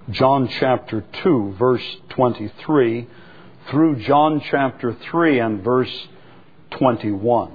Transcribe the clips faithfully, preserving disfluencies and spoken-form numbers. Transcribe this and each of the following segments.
John chapter two, verse twenty-three, through John chapter three and verse twenty-one.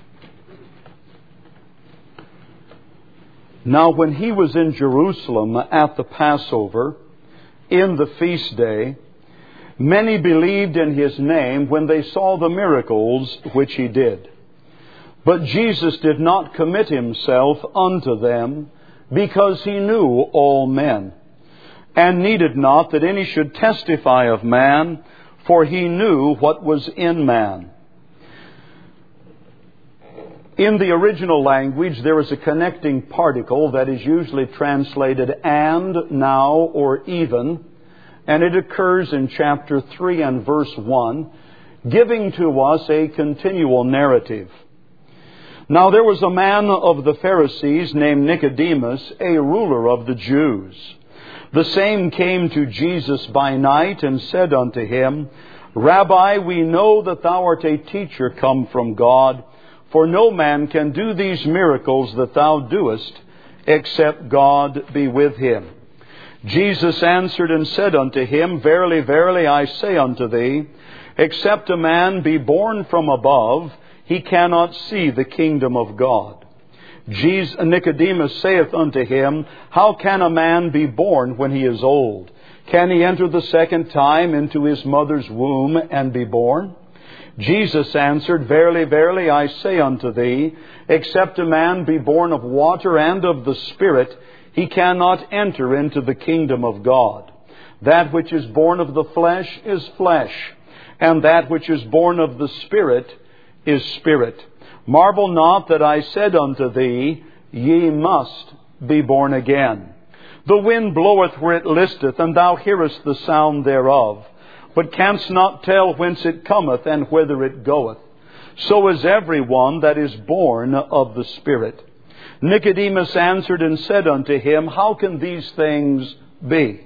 Now when he was in Jerusalem at the Passover, in the feast day, many believed in his name when they saw the miracles which he did. But Jesus did not commit himself unto them, because he knew all men, and needed not that any should testify of man, for he knew what was in man. In the original language, there is a connecting particle that is usually translated and, now, or even, and it occurs in chapter three and verse one, giving to us a continual narrative. Now there was a man of the Pharisees named Nicodemus, a ruler of the Jews. The same came to Jesus by night and said unto him, Rabbi, we know that thou art a teacher come from God, for no man can do these miracles that thou doest, except God be with him. Jesus answered and said unto him, Verily, verily, I say unto thee, except a man be born from above, he cannot see the kingdom of God. Jesus, Nicodemus saith unto him, How can a man be born when he is old? Can he enter the second time into his mother's womb and be born? Jesus answered, Verily, verily, I say unto thee, except a man be born of water and of the Spirit, he cannot enter into the kingdom of God. That which is born of the flesh is flesh, and that which is born of the Spirit is spirit. Marvel not that I said unto thee, Ye must be born again. The wind bloweth where it listeth, and thou hearest the sound thereof, but canst not tell whence it cometh and whither it goeth. So is every one that is born of the Spirit. Nicodemus answered and said unto him, How can these things be?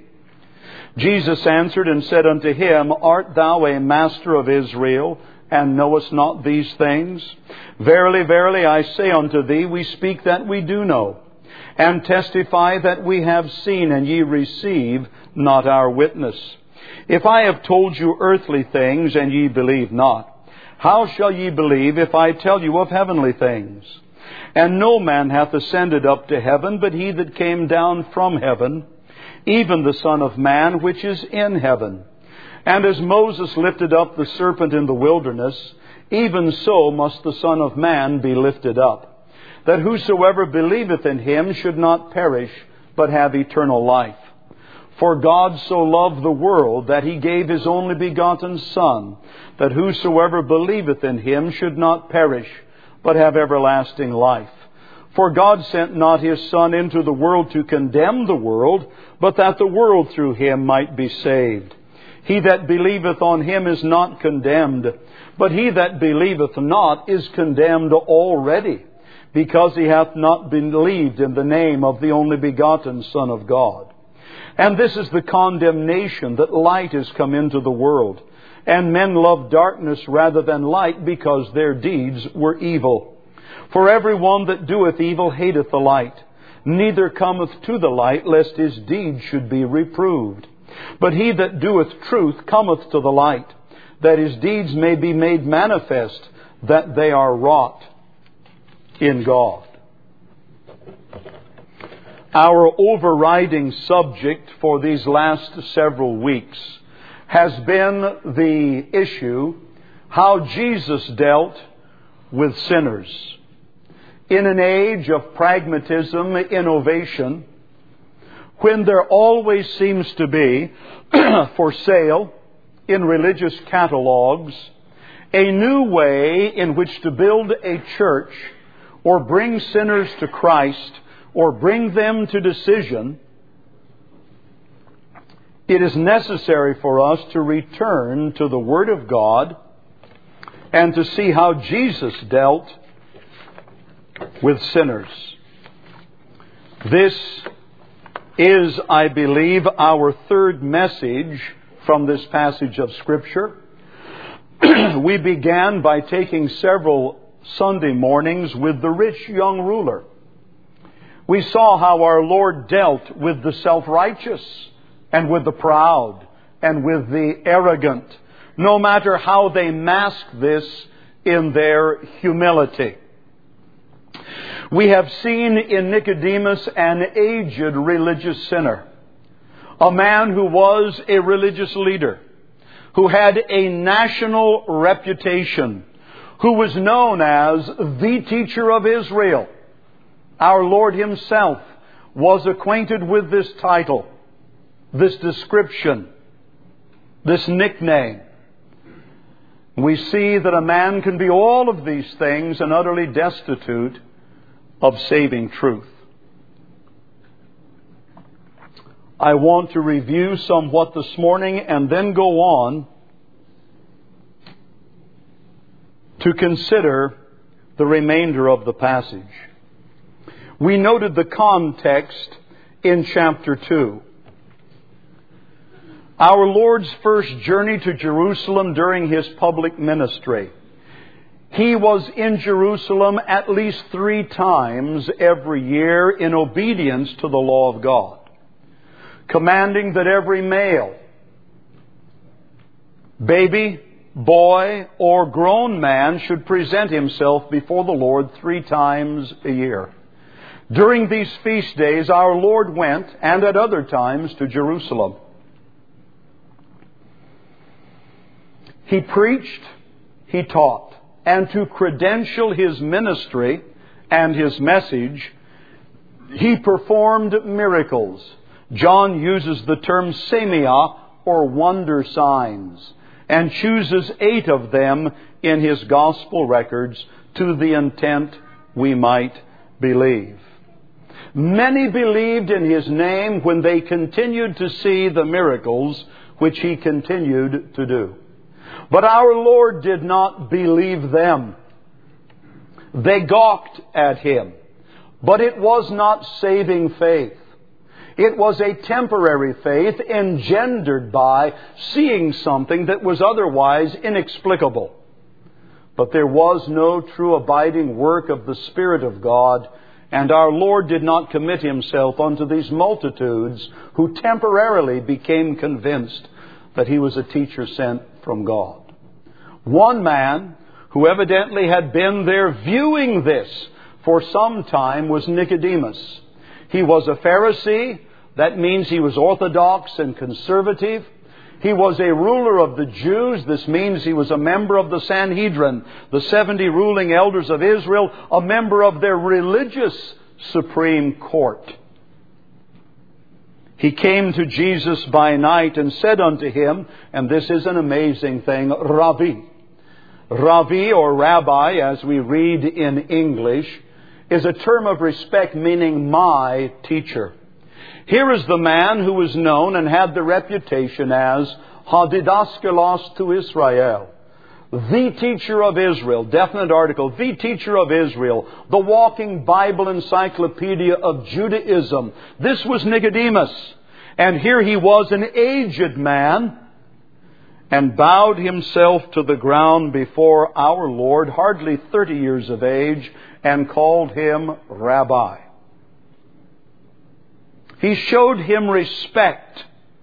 Jesus answered and said unto him, Art thou a master of Israel, and knowest not these things? Verily, verily, I say unto thee, we speak that we do know, and testify that we have seen, and ye receive not our witness. If I have told you earthly things, and ye believe not, how shall ye believe if I tell you of heavenly things? And no man hath ascended up to heaven, but he that came down from heaven, even the Son of Man which is in heaven. And as Moses lifted up the serpent in the wilderness, even so must the Son of Man be lifted up, that whosoever believeth in him should not perish, but have eternal life. For God so loved the world that he gave his only begotten Son, that whosoever believeth in him should not perish, but have everlasting life. For God sent not his Son into the world to condemn the world, but that the world through him might be saved. He that believeth on him is not condemned, but he that believeth not is condemned already, because he hath not believed in the name of the only begotten Son of God. And this is the condemnation, that light is come into the world, and men love darkness rather than light, because their deeds were evil. For every one that doeth evil hateth the light, neither cometh to the light, lest his deeds should be reproved. But he that doeth truth cometh to the light, that his deeds may be made manifest, that they are wrought in God. Our overriding subject for these last several weeks has been the issue, how Jesus dealt with sinners. In an age of pragmatism, innovation, when there always seems to be for sale in religious catalogs a new way in which to build a church or bring sinners to Christ or bring them to decision, it is necessary for us to return to the Word of God and to see how Jesus dealt with sinners. This is, I believe, our third message from this passage of Scripture. We began by taking several Sunday mornings with the rich young ruler. We saw how our Lord dealt with the self-righteous and with the proud and with the arrogant, no matter how they mask this in their humility. We have seen in Nicodemus an aged religious sinner, a man who was a religious leader, who had a national reputation, who was known as the teacher of Israel. Our Lord Himself was acquainted with this title, this description, this nickname. We see that a man can be all of these things and utterly destitute of saving truth. I want to review somewhat this morning and then go on to consider the remainder of the passage. We noted the context in chapter two. Our Lord's first journey to Jerusalem during His public ministry. He was in Jerusalem at least three times every year in obedience to the law of God, commanding that every male, baby, boy, or grown man should present himself before the Lord three times a year. During these feast days, our Lord went, and at other times, to Jerusalem. He preached, He taught, and to credential His ministry and His message, He performed miracles. John uses the term semia, or wonder signs, and chooses eight of them in his gospel records to the intent we might believe. Many believed in His name when they continued to see the miracles which He continued to do. But our Lord did not believe them. They gawked at Him. But it was not saving faith. It was a temporary faith engendered by seeing something that was otherwise inexplicable. But there was no true abiding work of the Spirit of God, and our Lord did not commit Himself unto these multitudes who temporarily became convinced that He was a teacher sent from God. One man who evidently had been there viewing this for some time was Nicodemus. He was a Pharisee. That means he was orthodox and conservative. He was a ruler of the Jews. This means he was a member of the Sanhedrin, the seventy ruling elders of Israel, a member of their religious Supreme Court. He came to Jesus by night and said unto Him, and this is an amazing thing, Rabbi. Rabbi, or rabbi, as we read in English, is a term of respect meaning my teacher. Here is the man who was known and had the reputation as Hadidaskalos to Israel, the teacher of Israel, definite article, the teacher of Israel, the walking Bible encyclopedia of Judaism. This was Nicodemus. And here he was, an aged man, and bowed himself to the ground before our Lord, hardly thirty years of age, and called Him Rabbi. He showed Him respect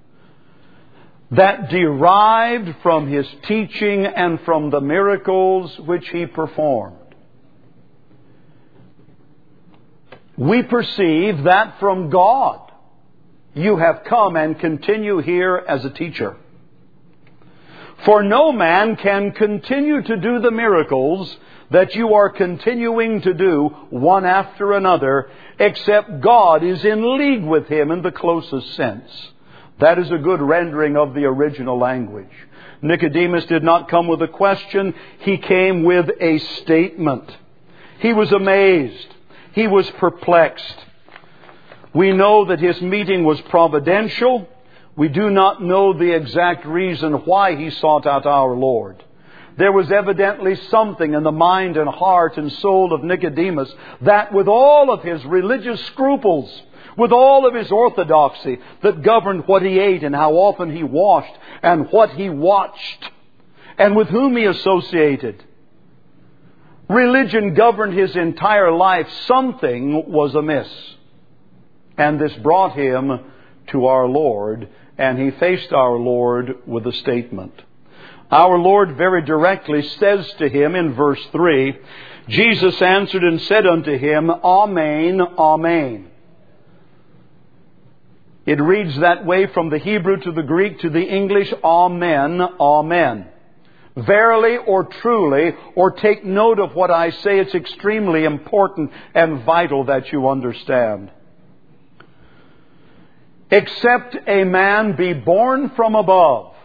that derived from His teaching and from the miracles which He performed. We perceive that from God you have come and continue here as a teacher. For no man can continue to do the miracles that you are continuing to do one after another, except God is in league with him in the closest sense. That is a good rendering of the original language. Nicodemus did not come with a question. He came with a statement. He was amazed. He was perplexed. We know that his meeting was providential. We do not know the exact reason why he sought out our Lord. There was evidently something in the mind and heart and soul of Nicodemus that, with all of his religious scruples, with all of his orthodoxy that governed what he ate and how often he washed and what he watched and with whom he associated, religion governed his entire life. Something was amiss. And this brought him to our Lord, and he faced our Lord with a statement. Our Lord very directly says to him in verse three, Jesus answered and said unto him, Amen, Amen. It reads that way from the Hebrew to the Greek to the English, Amen, Amen. Verily or truly, or take note of what I say, it's extremely important and vital that you understand. Except a man be born from above.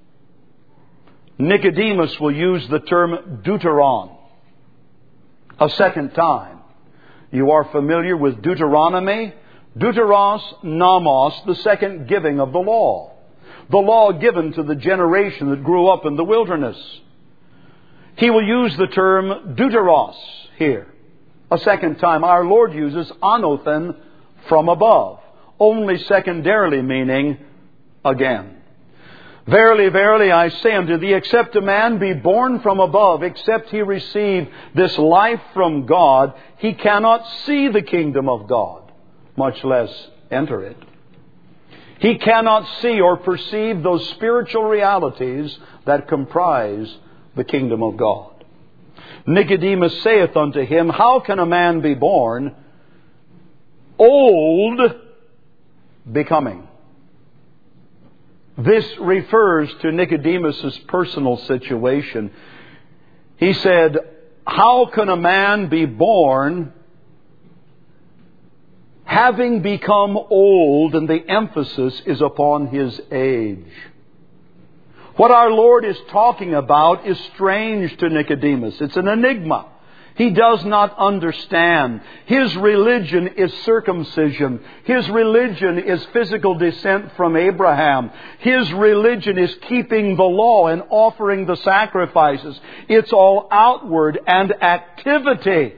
Nicodemus will use the term deuteron a second time. You are familiar with Deuteronomy? Deuteros nomos, the second giving of the law. The law given to the generation that grew up in the wilderness. He will use the term deuteros here a second time. Our Lord uses anothen, from above, only secondarily meaning again. Verily, verily, I say unto thee, except a man be born from above, except he receive this life from God, he cannot see the kingdom of God, much less enter it. He cannot see or perceive those spiritual realities that comprise the kingdom of God. Nicodemus saith unto him, How can a man be born old becoming? This refers to Nicodemus' personal situation. He said, How can a man be born having become old? And the emphasis is upon his age. What our Lord is talking about is strange to Nicodemus. It's an enigma. He does not understand. His religion is circumcision. His religion is physical descent from Abraham. His religion is keeping the law and offering the sacrifices. It's all outward and activity.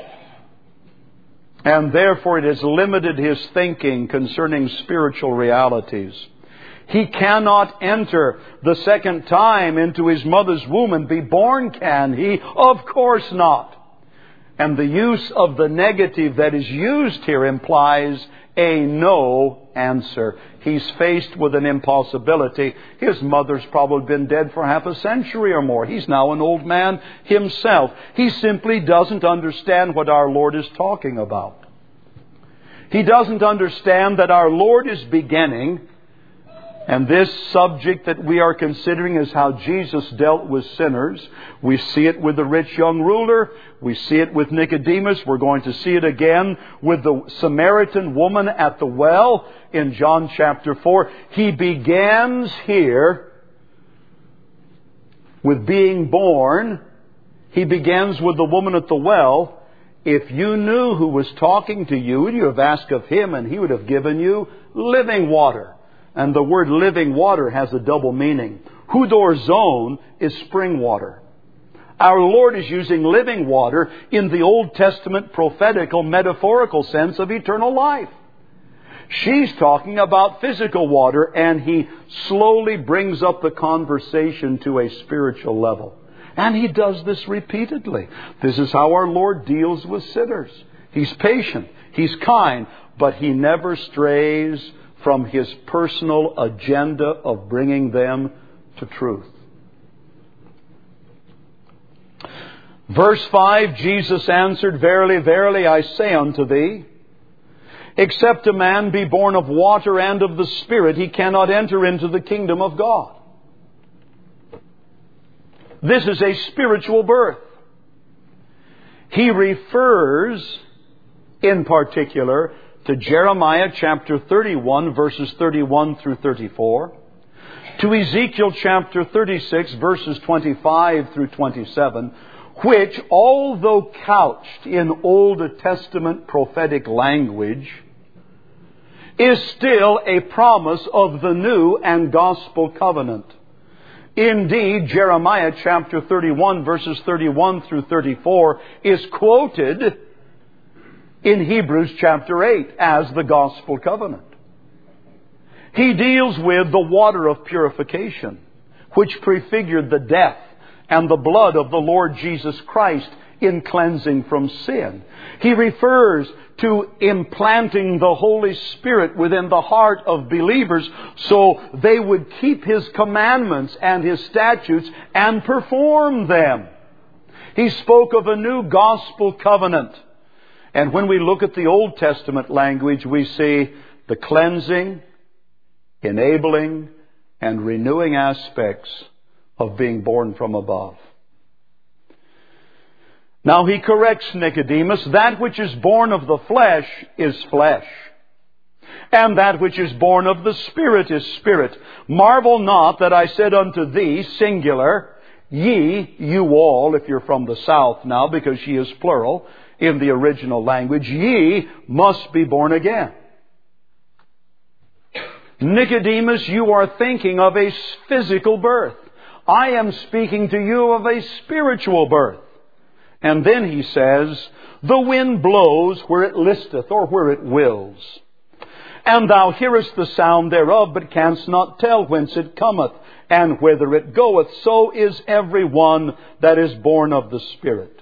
And therefore it has limited his thinking concerning spiritual realities. He cannot enter the second time into his mother's womb and be born, can he? Of course not. And the use of the negative that is used here implies a no answer. He's faced with an impossibility. His mother's probably been dead for half a century or more. He's now an old man himself. He simply doesn't understand what our Lord is talking about. He doesn't understand that our Lord is beginning. And this subject that we are considering is how Jesus dealt with sinners. We see it with the rich young ruler. We see it with Nicodemus. We're going to see it again with the Samaritan woman at the well in John chapter four. He begins here with being born. He begins with the woman at the well. If you knew who was talking to you, you have asked of Him, and He would have given you living water. And the word living water has a double meaning. Hudorzone is spring water. Our Lord is using living water in the Old Testament prophetical, metaphorical sense of eternal life. She's talking about physical water, and He slowly brings up the conversation to a spiritual level. And He does this repeatedly. This is how our Lord deals with sinners. He's patient. He's kind. But He never strays from His personal agenda of bringing them to truth. Verse five, Jesus answered, Verily, verily, I say unto thee, except a man be born of water and of the Spirit, he cannot enter into the kingdom of God. This is a spiritual birth. He refers, in particular, to Jeremiah chapter thirty-one, verses thirty-one through thirty-four, to Ezekiel chapter thirty-six, verses twenty-five through twenty-seven, which, although couched in Old Testament prophetic language, is still a promise of the new and gospel covenant. Indeed, Jeremiah chapter thirty-one, verses thirty-one through thirty-four, is quoted in Hebrews chapter eight as the gospel covenant. He deals with the water of purification, which prefigured the death and the blood of the Lord Jesus Christ in cleansing from sin. He refers to implanting the Holy Spirit within the heart of believers so they would keep His commandments and His statutes and perform them. He spoke of a new gospel covenant. And when we look at the Old Testament language, we see the cleansing, enabling, and renewing aspects of being born from above. Now He corrects Nicodemus. That which is born of the flesh is flesh, and that which is born of the Spirit is spirit. Marvel not that I said unto thee, singular, ye, you all, if you're from the south now, because ye is plural in the original language, ye must be born again. Nicodemus, you are thinking of a physical birth. I am speaking to you of a spiritual birth. And then he says, the wind blows where it listeth, or where it wills. And thou hearest the sound thereof, but canst not tell whence it cometh, and whither it goeth. So is every one that is born of the Spirit.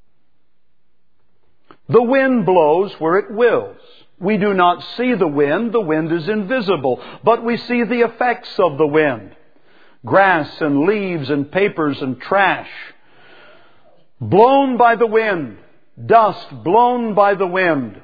The wind blows where it wills. We do not see the wind. The wind is invisible. But we see the effects of the wind. Grass and leaves and papers and trash blown by the wind. Dust blown by the wind.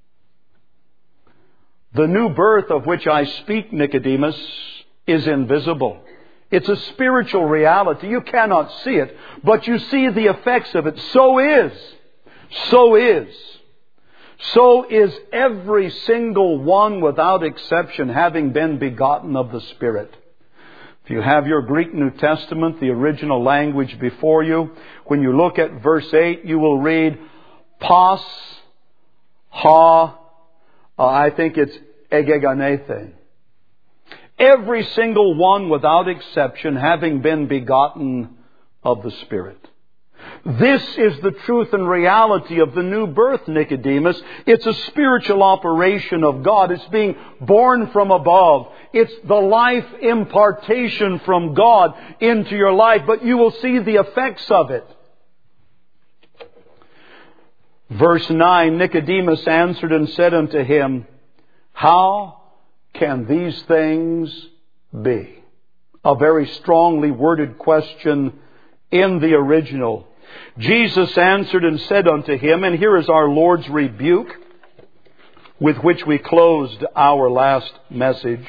The new birth of which I speak, Nicodemus, is invisible. It's a spiritual reality. You cannot see it, but you see the effects of it. So is. So is. So is every single one without exception, having been begotten of the Spirit. If you have your Greek New Testament, the original language before you, when you look at verse eight, you will read pas, ha, uh, I think it's egeganethe. Every single one without exception having been begotten of the Spirit. This is the truth and reality of the new birth, Nicodemus. It's a spiritual operation of God. It's being born from above. It's the life impartation from God into your life. But you will see the effects of it. Verse nine, Nicodemus answered and said unto him, how can these things be? A very strongly worded question in the original. Jesus answered and said unto him, and here is our Lord's rebuke with which we closed our last message.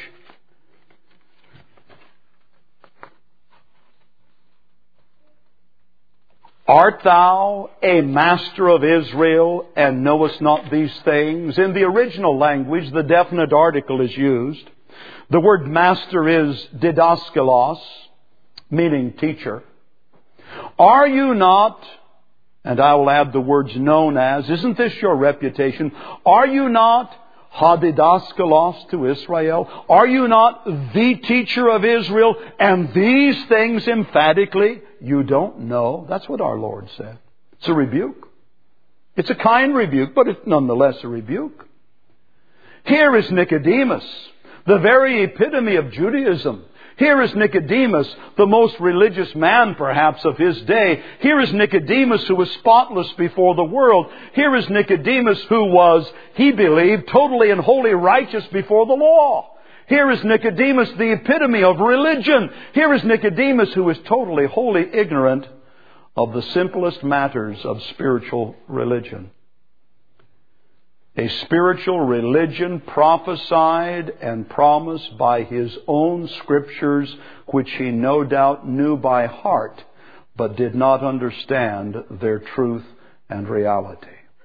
Art thou a master of Israel, and knowest not these things? In the original language, the definite article is used. The word master is didaskalos, meaning teacher. Are you not, and I will add the words known as, isn't this your reputation? Are you not hadidaskalos to Israel? Are you not the teacher of Israel? And these things emphatically you don't know? That's what our Lord said. It's a rebuke. It's a kind rebuke, but it's nonetheless a rebuke. Here is Nicodemus, the very epitome of Judaism. Here is Nicodemus, the most religious man perhaps of his day. Here is Nicodemus who was spotless before the world. Here is Nicodemus who was, he believed, totally and wholly righteous before the law. Here is Nicodemus, the epitome of religion. Here is Nicodemus who is totally, wholly ignorant of the simplest matters of spiritual religion. A spiritual religion prophesied and promised by his own Scriptures, which he no doubt knew by heart, but did not understand their truth and reality.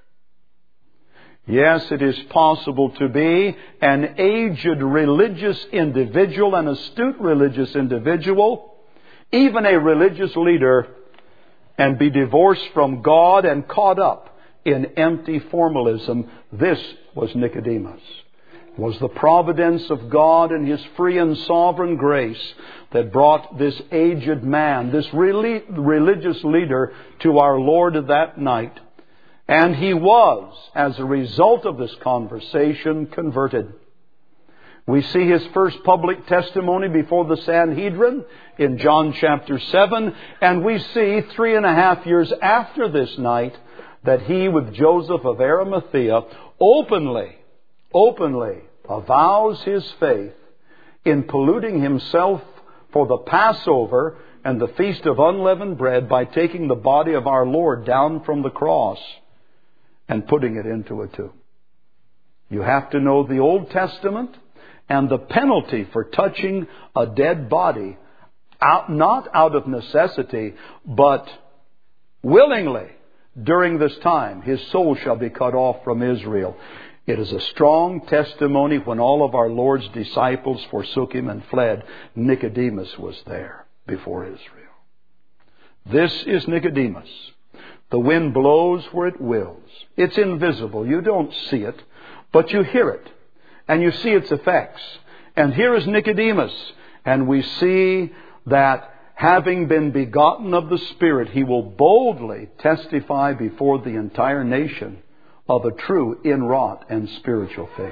Yes, it is possible to be an aged religious individual, an astute religious individual, even a religious leader, and be divorced from God and caught up in empty formalism. This was Nicodemus. It was the providence of God and His free and sovereign grace that brought this aged man, this really religious leader, to our Lord that night. And he was, as a result of this conversation, converted. We see His first public testimony before the Sanhedrin in John chapter seven. And we see three and a half years after this night that He, with Joseph of Arimathea, openly, openly avows His faith in polluting Himself for the Passover and the Feast of Unleavened Bread by taking the body of our Lord down from the cross and putting it into a tomb. You have to know the Old Testament and the penalty for touching a dead body, out, not out of necessity, but willingly. During this time, his soul shall be cut off from Israel. It is a strong testimony. When all of our Lord's disciples forsook Him and fled, Nicodemus was there before Israel. This is Nicodemus. The wind blows where it wills. It's invisible. You don't see it, but you hear it, and you see its effects. And here is Nicodemus, and we see that having been begotten of the Spirit, he will boldly testify before the entire nation of a true inwrought and spiritual faith.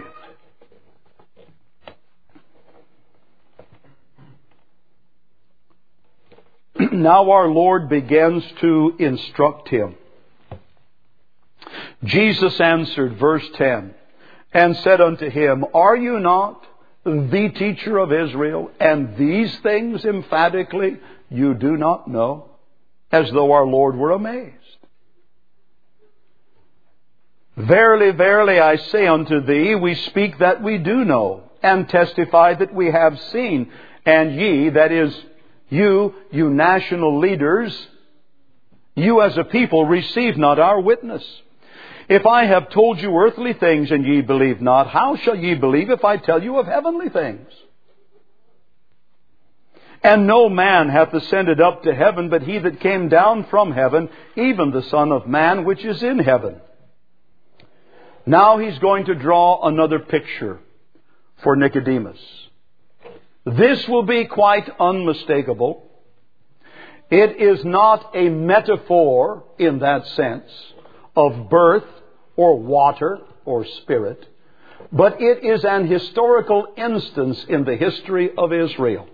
Now our Lord begins to instruct him. Jesus answered, verse ten, and said unto him, Are you not the teacher of Israel, and these things emphatically you do not know? As though our Lord were amazed. Verily, verily, I say unto thee, we speak that we do know, and testify that we have seen. And ye, that is, you, you national leaders, you as a people receive not our witness. If I have told you earthly things and ye believe not, how shall ye believe if I tell you of heavenly things? And no man hath ascended up to heaven, but he that came down from heaven, even the Son of Man which is in heaven. Now he's going to draw another picture for Nicodemus. This will be quite unmistakable. It is not a metaphor in that sense of birth or water or spirit, but it is an historical instance in the history of Israel.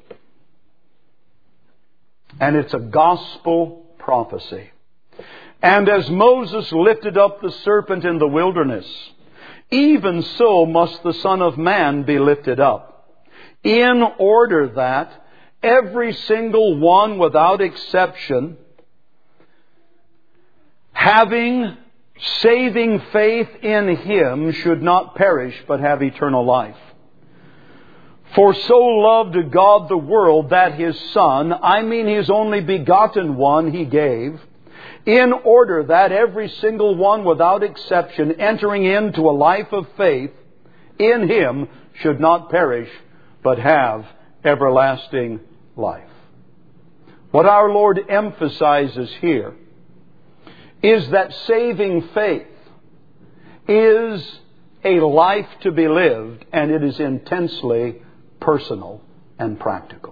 And it's a gospel prophecy. And as Moses lifted up the serpent in the wilderness, even so must the Son of Man be lifted up, in order that every single one without exception, having saving faith in Him, should not perish but have eternal life. For so loved God the world that His Son, I mean His only begotten one, He gave, in order that every single one without exception entering into a life of faith in Him should not perish but have everlasting life. What our Lord emphasizes here is that saving faith is a life to be lived, and it is intensely personal and practical.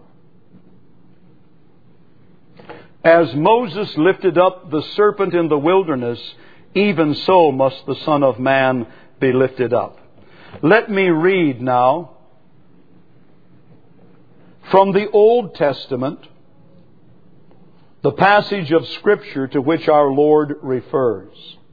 As Moses lifted up the serpent in the wilderness, even so must the Son of Man be lifted up. Let me read now from the Old Testament the passage of Scripture to which our Lord refers.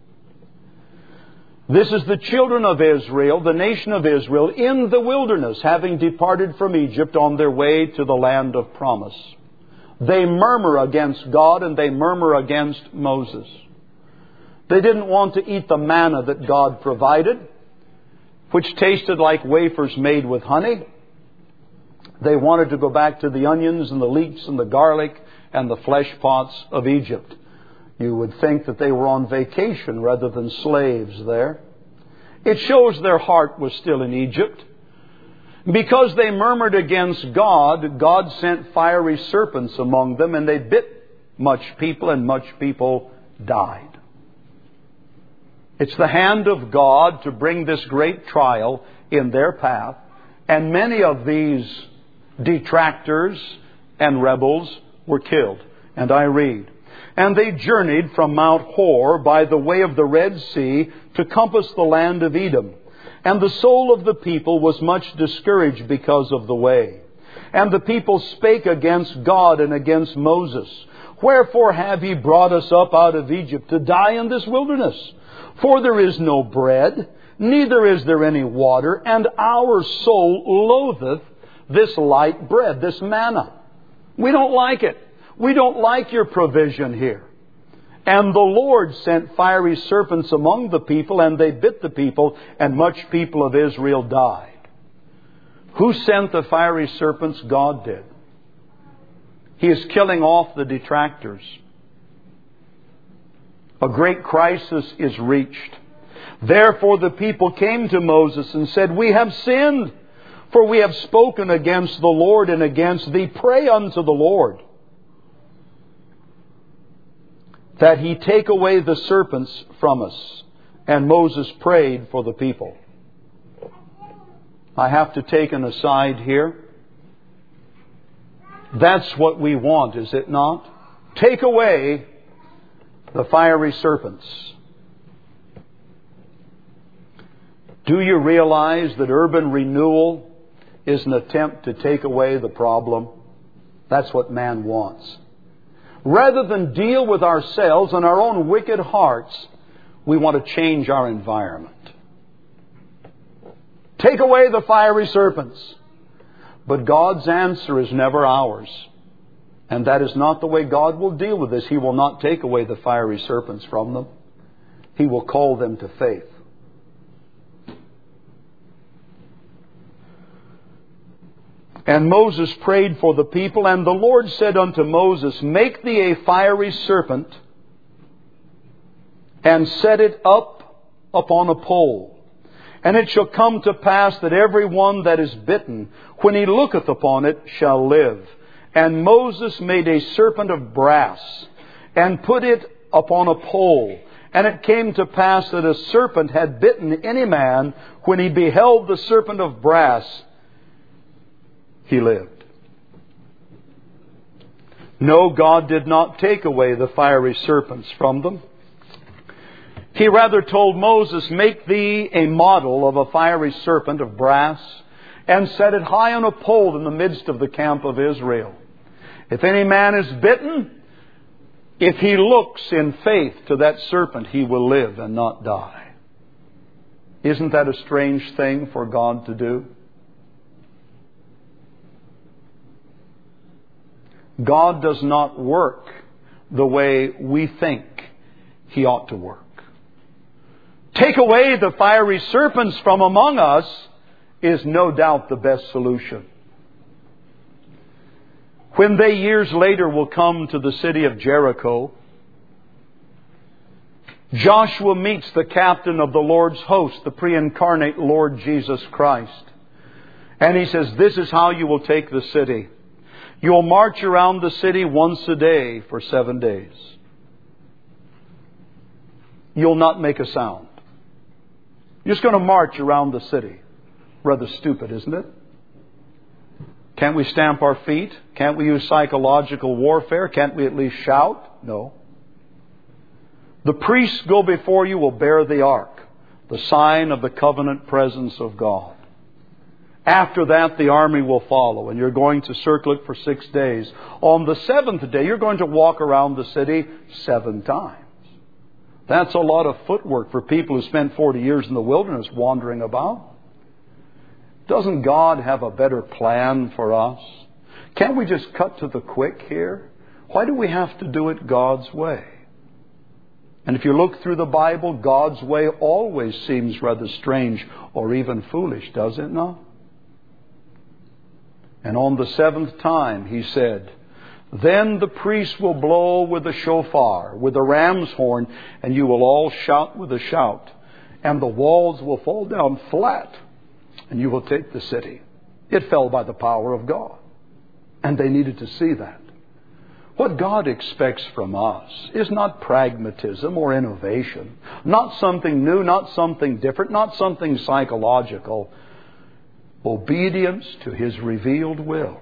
This is the children of Israel, the nation of Israel, in the wilderness, having departed from Egypt on their way to the land of promise. They murmur against God and they murmur against Moses. They didn't want to eat the manna that God provided, which tasted like wafers made with honey. They wanted to go back to the onions and the leeks and the garlic and the flesh pots of Egypt. You would think that they were on vacation rather than slaves there. It shows their heart was still in Egypt. Because they murmured against God, God sent fiery serpents among them, and they bit much people, and much people died. It's the hand of God to bring this great trial in their path, and many of these detractors and rebels were killed. And I read, And they journeyed from Mount Hor by the way of the Red Sea to compass the land of Edom. And the soul of the people was much discouraged because of the way. And the people spake against God and against Moses. Wherefore have ye brought us up out of Egypt to die in this wilderness? For there is no bread, neither is there any water, and our soul loatheth this light bread, this manna. We don't like it. We don't like your provision here. And the Lord sent fiery serpents among the people, and they bit the people, and much people of Israel died. Who sent the fiery serpents? God did. He is killing off the detractors. A great crisis is reached. Therefore the people came to Moses and said, We have sinned, for we have spoken against the Lord and against thee. Pray unto the Lord that He take away the serpents from us. And Moses prayed for the people. I have to take an aside here. That's what we want, is it not? Take away the fiery serpents. Do you realize that urban renewal is an attempt to take away the problem? That's what man wants. Rather than deal with ourselves and our own wicked hearts, we want to change our environment. Take away the fiery serpents. But God's answer is never ours. And that is not the way God will deal with this. He will not take away the fiery serpents from them. He will call them to faith. And Moses prayed for the people, and the Lord said unto Moses, Make thee a fiery serpent, and set it up upon a pole. And it shall come to pass that every one that is bitten, when he looketh upon it, shall live. And Moses made a serpent of brass, and put it upon a pole. And it came to pass that a serpent had bitten any man, when he beheld the serpent of brass, he lived. No, God did not take away the fiery serpents from them. He rather told Moses, Make thee a model of a fiery serpent of brass, and set it high on a pole in the midst of the camp of Israel. If any man is bitten, if he looks in faith to that serpent, he will live and not die. Isn't that a strange thing for God to do? God does not work the way we think He ought to work. Take away the fiery serpents from among us is no doubt the best solution. When they years later will come to the city of Jericho, Joshua meets the captain of the Lord's host, the pre-incarnate Lord Jesus Christ. And he says, This is how you will take the city. You'll march around the city once a day for seven days. You'll not make a sound. You're just going to march around the city. Rather stupid, isn't it? Can't we stamp our feet? Can't we use psychological warfare? Can't we at least shout? No. The priests go before you will bear the ark, the sign of the covenant presence of God. After that, the army will follow, and you're going to circle it for six days. On the seventh day, you're going to walk around the city seven times. That's a lot of footwork for people who spent forty years in the wilderness wandering about. Doesn't God have a better plan for us? Can't we just cut to the quick here? Why do we have to do it God's way? And if you look through the Bible, God's way always seems rather strange or even foolish, does it not? And on the seventh time, He said, Then the priest will blow with the shofar, with the ram's horn, and you will all shout with a shout. And the walls will fall down flat, and you will take the city. It fell by the power of God. And they needed to see that. What God expects from us is not pragmatism or innovation, not something new, not something different, not something psychological. Obedience to His revealed will.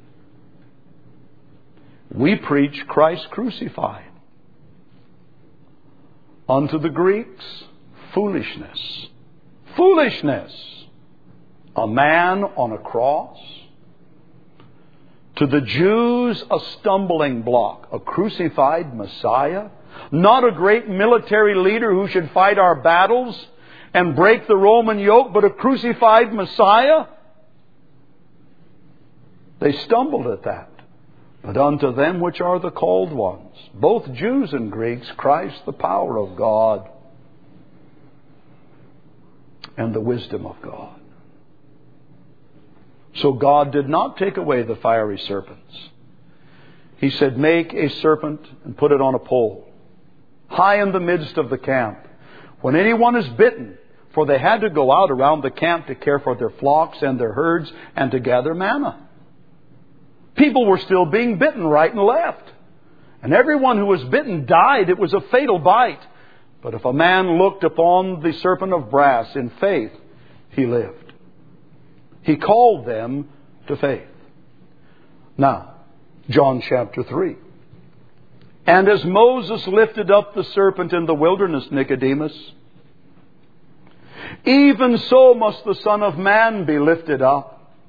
We preach Christ crucified. Unto the Greeks, foolishness. Foolishness. A man on a cross. To the Jews, a stumbling block. A crucified Messiah. Not a great military leader who should fight our battles and break the Roman yoke, but a crucified Messiah. They stumbled at that. But unto them which are the called ones, both Jews and Greeks, Christ the power of God and the wisdom of God. So God did not take away the fiery serpents. He said, make a serpent and put it on a pole, high in the midst of the camp. When anyone is bitten, for they had to go out around the camp to care for their flocks and their herds and to gather manna. People were still being bitten right and left. And everyone who was bitten died. It was a fatal bite. But if a man looked upon the serpent of brass in faith, he lived. He called them to faith. Now, John chapter three. And as Moses lifted up the serpent in the wilderness, Nicodemus, even so must the Son of Man be lifted up.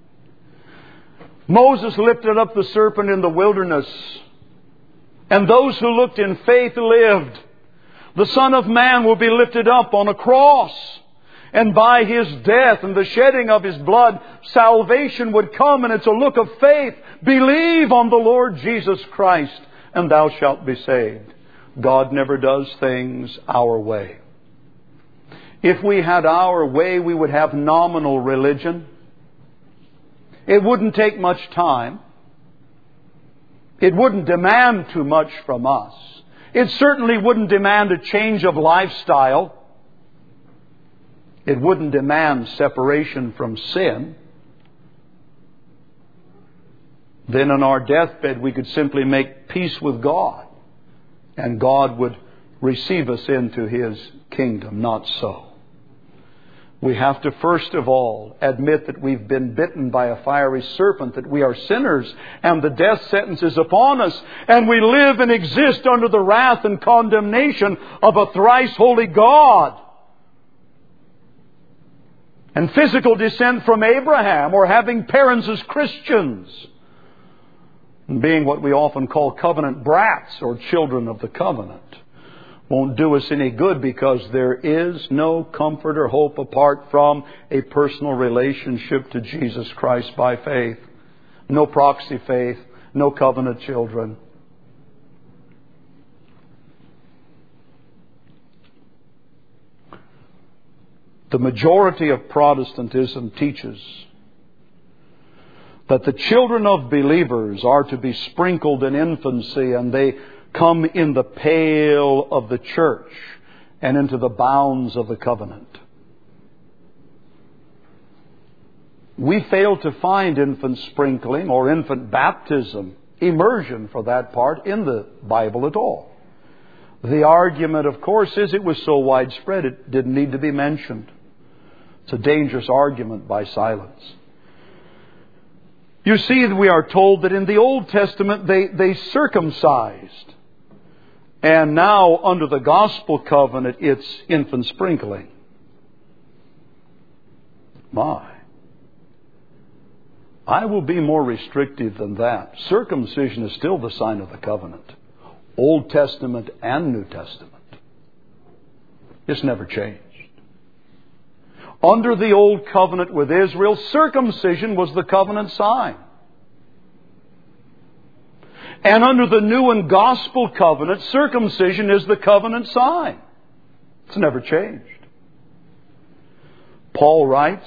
Moses lifted up the serpent in the wilderness, and those who looked in faith lived. The Son of Man will be lifted up on a cross, and by His death and the shedding of His blood, salvation would come, and it's a look of faith. Believe on the Lord Jesus Christ, and thou shalt be saved. God never does things our way. If we had our way, we would have nominal religion. It wouldn't take much time. It wouldn't demand too much from us. It certainly wouldn't demand a change of lifestyle. It wouldn't demand separation from sin. Then on our deathbed we could simply make peace with God, and God would receive us into His kingdom. Not so. We have to first of all admit that we've been bitten by a fiery serpent, that we are sinners, and the death sentence is upon us, and we live and exist under the wrath and condemnation of a thrice holy God. And physical descent from Abraham, or having parents as Christians, and being what we often call covenant brats or children of the covenant, won't do us any good, because there is no comfort or hope apart from a personal relationship to Jesus Christ by faith. No proxy faith, no covenant children. The majority of Protestantism teaches that the children of believers are to be sprinkled in infancy, and they come in the pale of the church and into the bounds of the covenant. We fail to find infant sprinkling or infant baptism, immersion for that part, in the Bible at all. The argument, of course, is it was so widespread it didn't need to be mentioned. It's a dangerous argument by silence. You see, we are told that in the Old Testament they, they circumcised. And now, under the gospel covenant, it's infant sprinkling. My. I will be more restrictive than that. Circumcision is still the sign of the covenant. Old Testament and New Testament. It's never changed. Under the Old Covenant with Israel, circumcision was the covenant sign. And under the New and Gospel Covenant, circumcision is the covenant sign. It's never changed. Paul writes,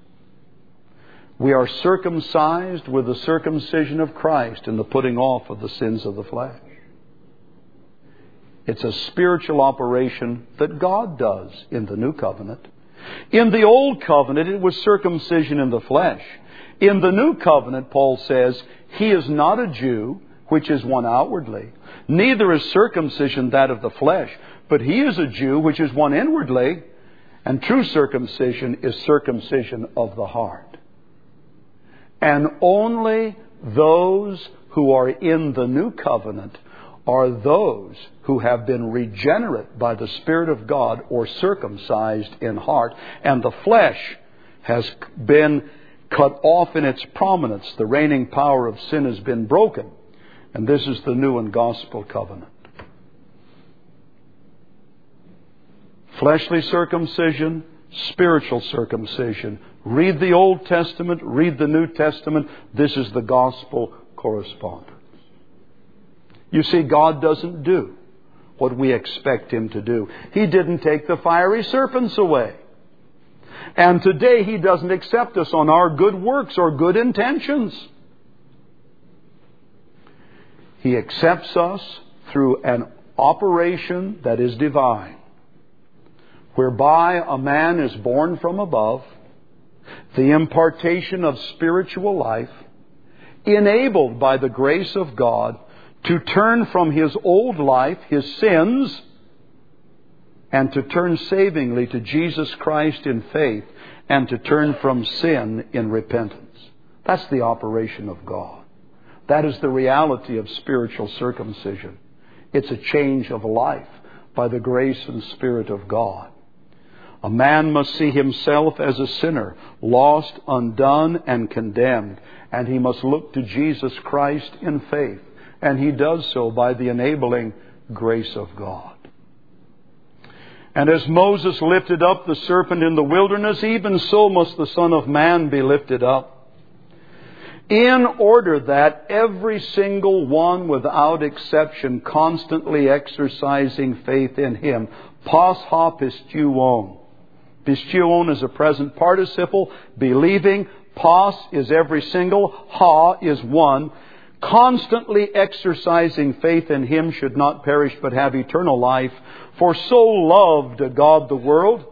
we are circumcised with the circumcision of Christ in the putting off of the sins of the flesh. It's a spiritual operation that God does in the New Covenant. In the Old Covenant, it was circumcision in the flesh. In the New Covenant, Paul says, he is not a Jew, which is one outwardly. Neither is circumcision that of the flesh, but he is a Jew, which is one inwardly. And true circumcision is circumcision of the heart. And only those who are in the New Covenant are those who have been regenerate by the Spirit of God or circumcised in heart, and the flesh has been cut off in its prominence. The reigning power of sin has been broken. And this is the new and gospel covenant. Fleshly circumcision, spiritual circumcision. Read the Old Testament, read the New Testament. This is the gospel correspondence. You see, God doesn't do what we expect Him to do. He didn't take the fiery serpents away. And today He doesn't accept us on our good works or good intentions. He accepts us through an operation that is divine, whereby a man is born from above, the impartation of spiritual life, enabled by the grace of God to turn from his old life, his sins, and to turn savingly to Jesus Christ in faith, and to turn from sin in repentance. That's the operation of God. That is the reality of spiritual circumcision. It's a change of life by the grace and Spirit of God. A man must see himself as a sinner, lost, undone, and condemned, and he must look to Jesus Christ in faith. And he does so by the enabling grace of God. And as Moses lifted up the serpent in the wilderness, even so must the Son of Man be lifted up, in order that every single one without exception, constantly exercising faith in Him. Pas ha pistuon. Pistuon is a present participle. Believing. Pas is every single. Ha is one. Constantly exercising faith in Him should not perish but have eternal life. For so loved God the world.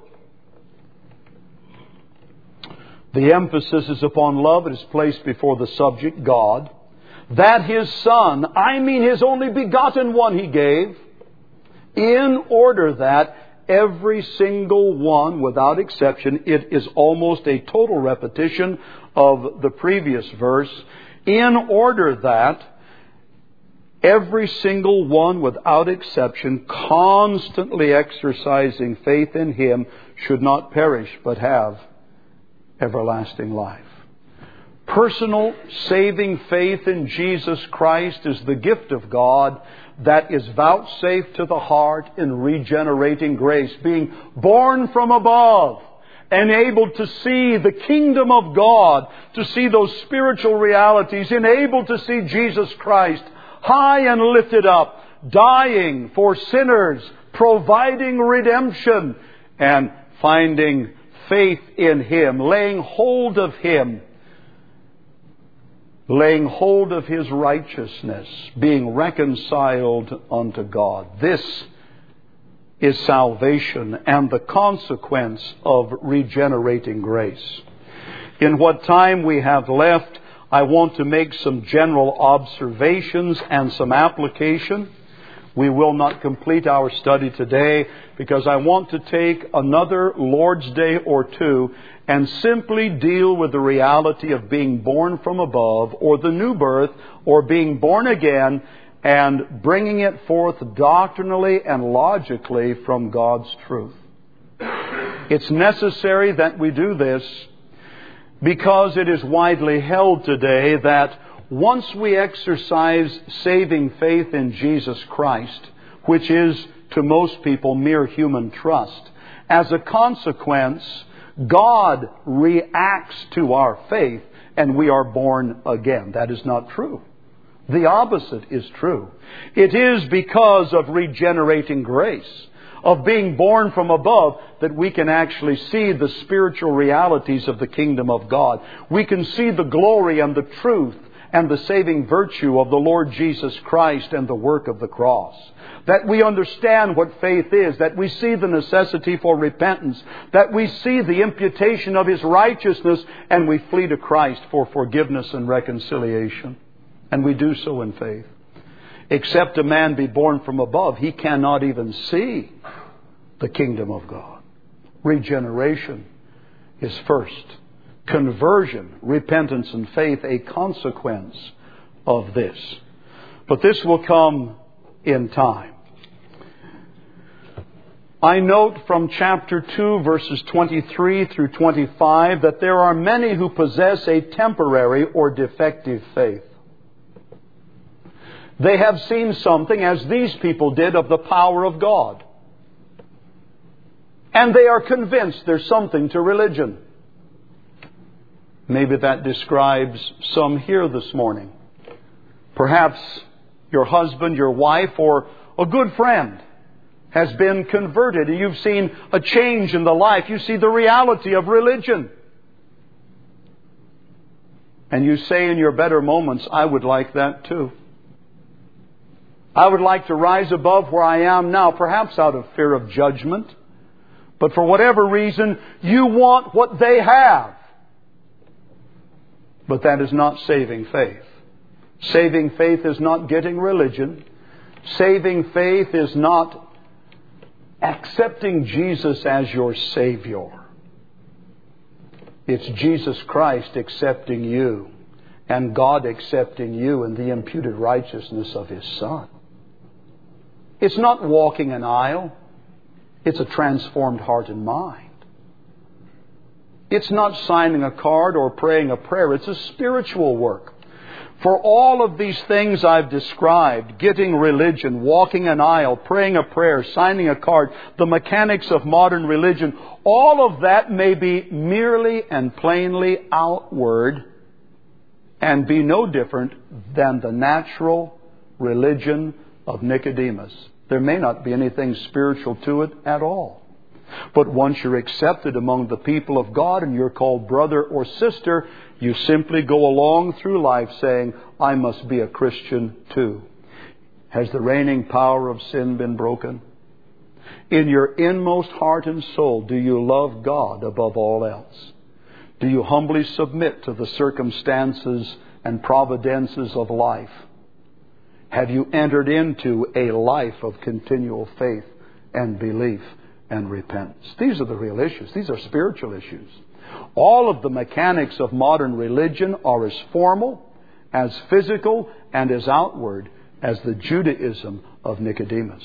The emphasis is upon love. It is placed before the subject, God. That His Son, I mean His only begotten one He gave, in order that every single one, without exception, it is almost a total repetition of the previous verse, in order that every single one, without exception, constantly exercising faith in Him, should not perish but have everlasting life. Personal saving faith in Jesus Christ is the gift of God that is vouchsafed to the heart in regenerating grace, being born from above and able to see the kingdom of God, to see those spiritual realities, enabled to see Jesus Christ high and lifted up, dying for sinners, providing redemption, and finding faith in Him, laying hold of Him, laying hold of His righteousness, being reconciled unto God. This is salvation and the consequence of regenerating grace. In what time we have left, I want to make some general observations and some application. We will not complete our study today because I want to take another Lord's Day or two and simply deal with the reality of being born from above, or the new birth, or being born again, and bringing it forth doctrinally and logically from God's truth. It's necessary that we do this because it is widely held today that once we exercise saving faith in Jesus Christ, which is to most people mere human trust, as a consequence, God reacts to our faith and we are born again. That is not true. The opposite is true. It is because of regenerating grace, of being born from above, that we can actually see the spiritual realities of the kingdom of God. We can see the glory and the truth and the saving virtue of the Lord Jesus Christ and the work of the cross. That we understand what faith is, that we see the necessity for repentance, that we see the imputation of His righteousness, and we flee to Christ for forgiveness and reconciliation. And we do so in faith. Except a man be born from above, he cannot even see the kingdom of God. Regeneration is first. Conversion, repentance, and faith, a consequence of this. But this will come in time. I note from chapter two, verses twenty-three through twenty-five, that there are many who possess a temporary or defective faith. They have seen something, as these people did, of the power of God. And they are convinced there's something to religion. Maybe that describes some here this morning. Perhaps your husband, your wife, or a good friend has been converted, and you've seen a change in the life. You see the reality of religion. And you say in your better moments, I would like that too. I would like to rise above where I am now, perhaps out of fear of judgment. But for whatever reason, you want what they have. But that is not saving faith. Saving faith is not getting religion. Saving faith is not accepting Jesus as your Savior. It's Jesus Christ accepting you and God accepting you in the imputed righteousness of His Son. It's not walking an aisle. It's a transformed heart and mind. It's not signing a card or praying a prayer. It's a spiritual work. For all of these things I've described, getting religion, walking an aisle, praying a prayer, signing a card, the mechanics of modern religion, all of that may be merely and plainly outward and be no different than the natural religion of Nicodemus. There may not be anything spiritual to it at all. But once you're accepted among the people of God and you're called brother or sister, you simply go along through life saying, I must be a Christian too. Has the reigning power of sin been broken? In your inmost heart and soul, do you love God above all else? Do you humbly submit to the circumstances and providences of life? Have you entered into a life of continual faith and belief and repentance? These are the real issues. These are spiritual issues. All of the mechanics of modern religion are as formal, as physical, and as outward as the Judaism of Nicodemus.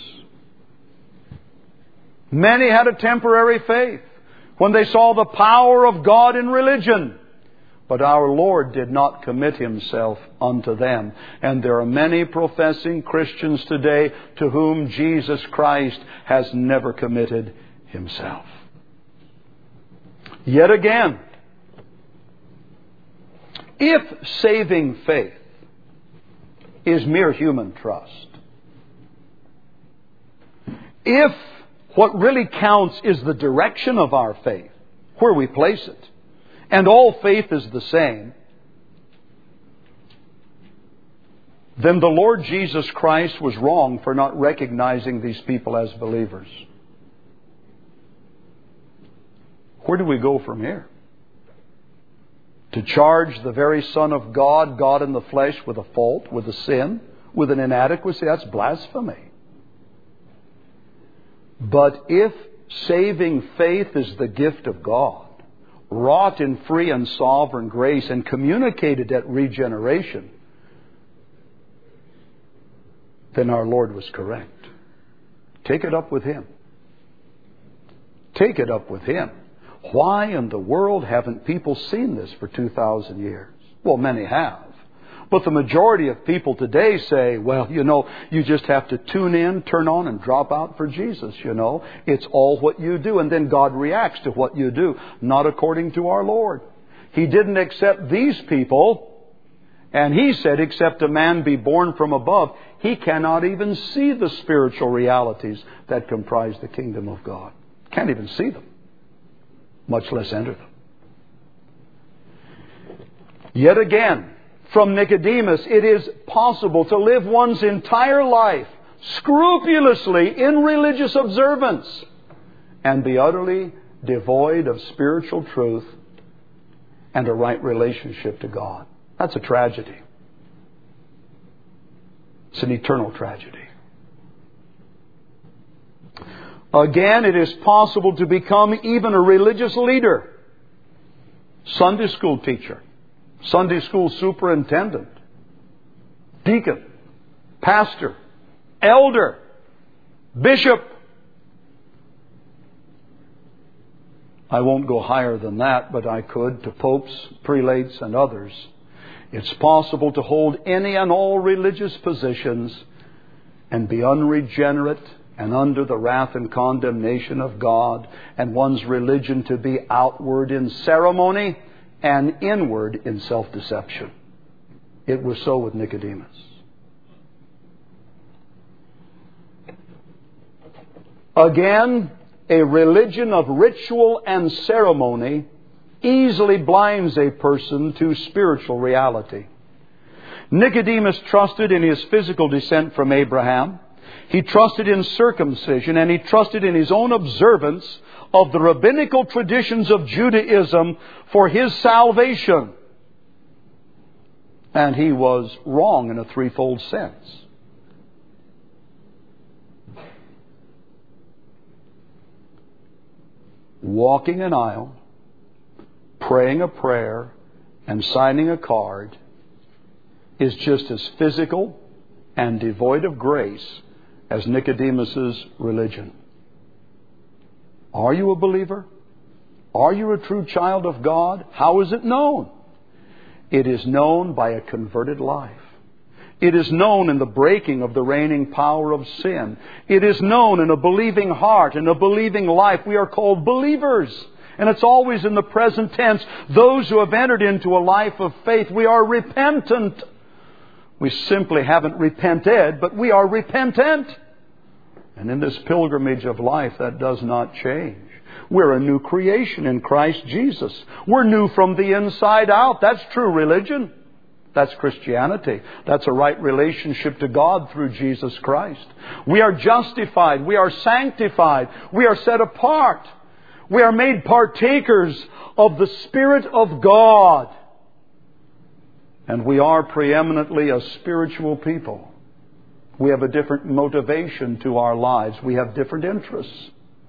Many had a temporary faith when they saw the power of God in religion. But our Lord did not commit Himself unto them. And there are many professing Christians today to whom Jesus Christ has never committed Himself. Yet again, if saving faith is mere human trust, if what really counts is the direction of our faith, where we place it, and all faith is the same, then the Lord Jesus Christ was wrong for not recognizing these people as believers. Where do we go from here? To charge the very Son of God, God in the flesh, with a fault, with a sin, with an inadequacy, that's blasphemy. But if saving faith is the gift of God, wrought in free and sovereign grace and communicated at regeneration, then our Lord was correct. Take it up with Him. Take it up with Him. Why in the world haven't people seen this for two thousand years? Well, many have. But the majority of people today say, well, you know, you just have to tune in, turn on, and drop out for Jesus, you know. It's all what you do. And then God reacts to what you do, not according to our Lord. He didn't accept these people. And He said, except a man be born from above, he cannot even see the spiritual realities that comprise the kingdom of God. Can't even see them, much less enter them. Yet again, from Nicodemus, it is possible to live one's entire life scrupulously in religious observance and be utterly devoid of spiritual truth and a right relationship to God. That's a tragedy. It's an eternal tragedy. Again, it is possible to become even a religious leader, Sunday school teacher, Sunday school superintendent, deacon, pastor, elder, bishop. I won't go higher than that, but I could, to popes, prelates, and others. It's possible to hold any and all religious positions and be unregenerate and under the wrath and condemnation of God, and one's religion to be outward in ceremony and inward in self-deception. It was so with Nicodemus. Again, a religion of ritual and ceremony easily blinds a person to spiritual reality. Nicodemus trusted in his physical descent from Abraham. He trusted in circumcision, and he trusted in his own observance of the rabbinical traditions of Judaism for his salvation. And he was wrong in a threefold sense. Walking an aisle, praying a prayer, and signing a card is just as physical and devoid of grace as Nicodemus's religion. Are you a believer? Are you a true child of God? How is it known? It is known by a converted life. It is known in the breaking of the reigning power of sin. It is known in a believing heart and a believing life. We are called believers. And it's always in the present tense. Those who have entered into a life of faith, we are repentant. We simply haven't repented, but we are repentant. And in this pilgrimage of life, that does not change. We're a new creation in Christ Jesus. We're new from the inside out. That's true religion. That's Christianity. That's a right relationship to God through Jesus Christ. We are justified. We are sanctified. We are set apart. We are made partakers of the Spirit of God. And we are preeminently a spiritual people. We have a different motivation to our lives. We have different interests.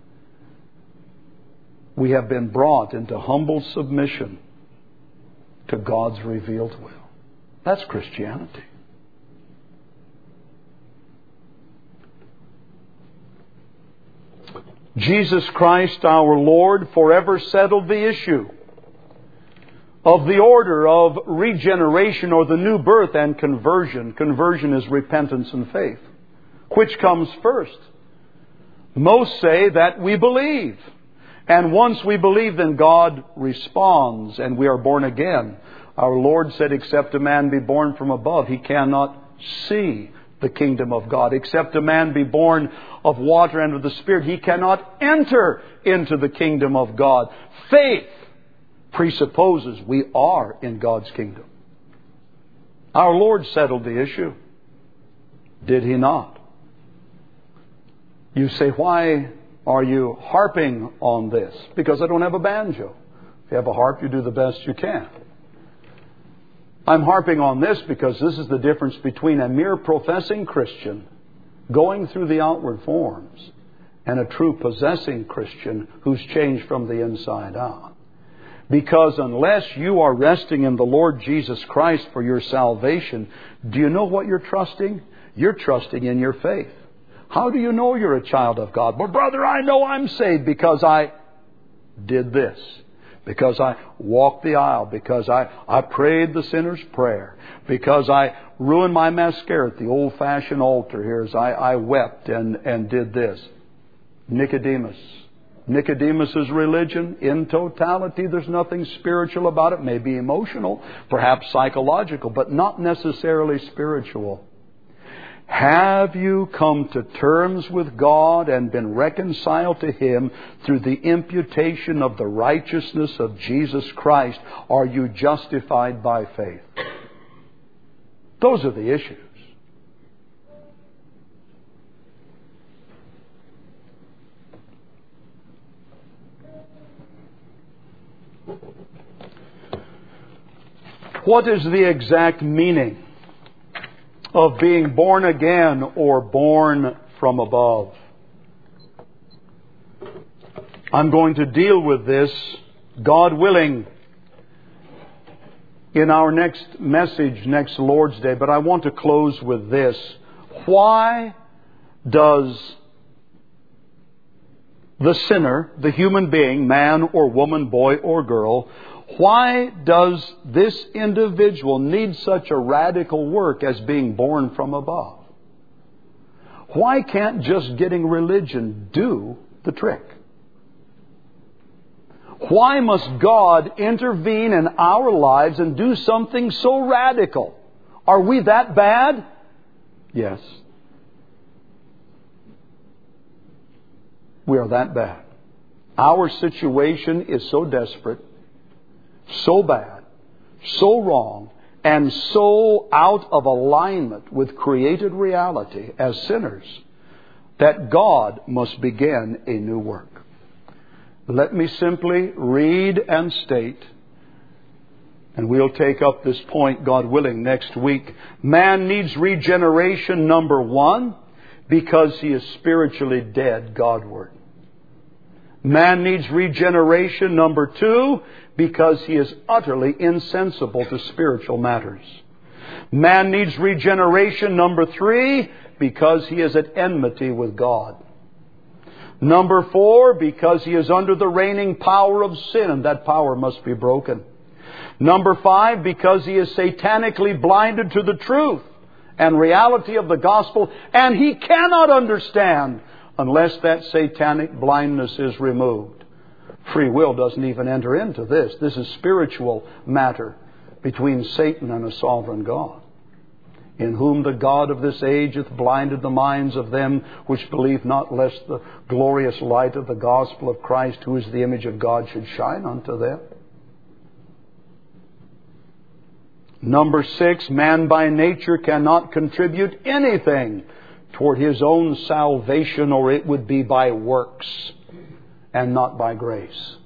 We have been brought into humble submission to God's revealed will. That's Christianity. Jesus Christ our Lord forever settled the issue of the order of regeneration or the new birth and conversion. Conversion is repentance and faith. Which comes first? Most say that we believe. And once we believe, then God responds and we are born again. Our Lord said, except a man be born from above, he cannot see the kingdom of God. Except a man be born of water and of the Spirit, he cannot enter into the kingdom of God. Faith presupposes we are in God's kingdom. Our Lord settled the issue. Did He not? You say, why are you harping on this? Because I don't have a banjo. If you have a harp, you do the best you can. I'm harping on this because this is the difference between a mere professing Christian going through the outward forms and a true possessing Christian who's changed from the inside out. Because unless you are resting in the Lord Jesus Christ for your salvation, do you know what you're trusting? You're trusting in your faith. How do you know you're a child of God? Well, brother, I know I'm saved because I did this. Because I walked the aisle. Because I, I prayed the sinner's prayer. Because I ruined my mascara at the old-fashioned altar here as I, I wept and, and did this. Nicodemus. Nicodemus's religion, in totality, there's nothing spiritual about it. Maybe emotional, perhaps psychological, but not necessarily spiritual. Have you come to terms with God and been reconciled to Him through the imputation of the righteousness of Jesus Christ? Are you justified by faith? Those are the issues. What is the exact meaning of being born again or born from above? I'm going to deal with this, God willing, in our next message, next Lord's Day. But I want to close with this. Why does the sinner, the human being, man or woman, boy or girl, why does this individual need such a radical work as being born from above? Why can't just getting religion do the trick? Why must God intervene in our lives and do something so radical? Are we that bad? Yes. We are that bad. Our situation is so desperate, so bad, so wrong, and so out of alignment with created reality as sinners that God must begin a new work. Let me simply read and state, and we'll take up this point, God willing, next week. Man needs regeneration, number one, because he is spiritually dead Godward. Man needs regeneration, number two, because he is utterly insensible to spiritual matters. Man needs regeneration, number three, because he is at enmity with God. Number four, because he is under the reigning power of sin, and that power must be broken. Number five, because he is satanically blinded to the truth and reality of the gospel, and he cannot understand unless that satanic blindness is removed. Free will doesn't even enter into this. This is spiritual matter between Satan and a sovereign God, in whom the God of this age hath blinded the minds of them which believe not, lest the glorious light of the gospel of Christ, who is the image of God, should shine unto them. Number six, man by nature cannot contribute anything toward his own salvation, or it would be by works and not by grace.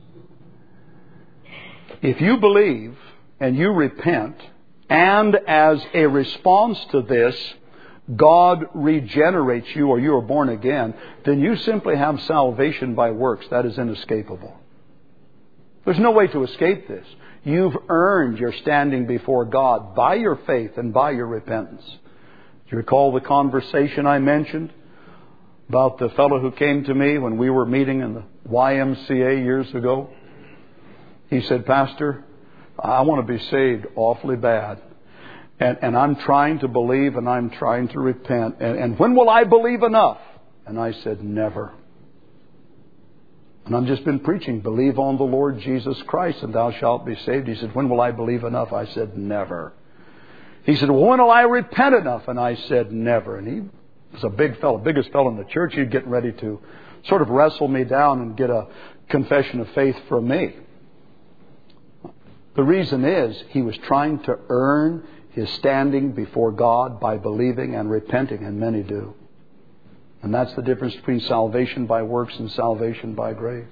If you believe and you repent, and as a response to this, God regenerates you, or you are born again, then you simply have salvation by works. That is inescapable. There's no way to escape this. You've earned your standing before God by your faith and by your repentance. Do you recall the conversation I mentioned about the fellow who came to me when we were meeting in the Y M C A years ago? He said, "Pastor, I want to be saved awfully bad. And, and I'm trying to believe and I'm trying to repent. And, and when will I believe enough?" And I said, "Never." And I've just been preaching, "Believe on the Lord Jesus Christ and thou shalt be saved." He said, "When will I believe enough?" I said, "Never." He said, "Well, when will I repent enough?" And I said, "Never." And he was a big fellow, biggest fellow in the church. He'd get ready to sort of wrestle me down and get a confession of faith from me. The reason is he was trying to earn his standing before God by believing and repenting, and many do. And that's the difference between salvation by works and salvation by grace.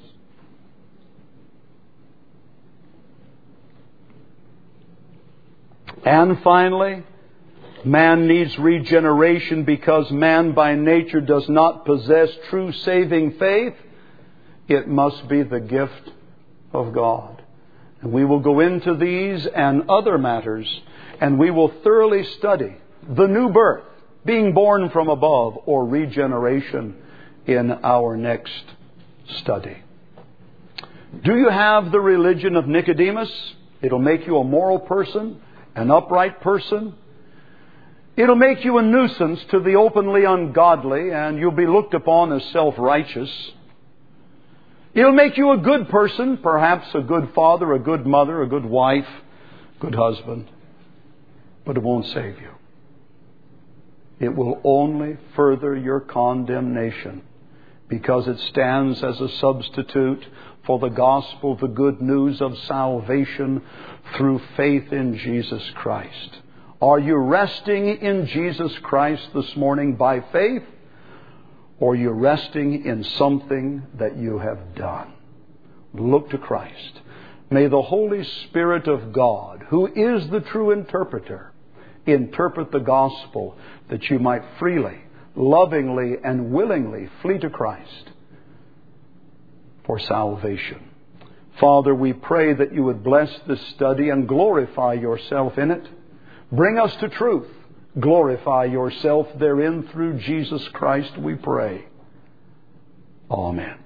And finally, man needs regeneration because man by nature does not possess true saving faith. It must be the gift of God. And we will go into these and other matters, and we will thoroughly study the new birth, being born from above, or regeneration, in our next study. Do you have the religion of Nicodemus? It'll make you a moral person, an upright person. It'll make you a nuisance to the openly ungodly, and you'll be looked upon as self-righteous. It'll make you a good person, perhaps a good father, a good mother, a good wife, good husband. But it won't save you. It will only further your condemnation, because it stands as a substitute for the gospel, the good news of salvation through faith in Jesus Christ. Are you resting in Jesus Christ this morning by faith? Or are you resting in something that you have done? Look to Christ. May the Holy Spirit of God, who is the true interpreter, interpret the gospel that you might freely, lovingly, and willingly flee to Christ for salvation. Father, we pray that you would bless this study and glorify yourself in it. Bring us to truth. Glorify yourself therein through Jesus Christ, we pray. Amen.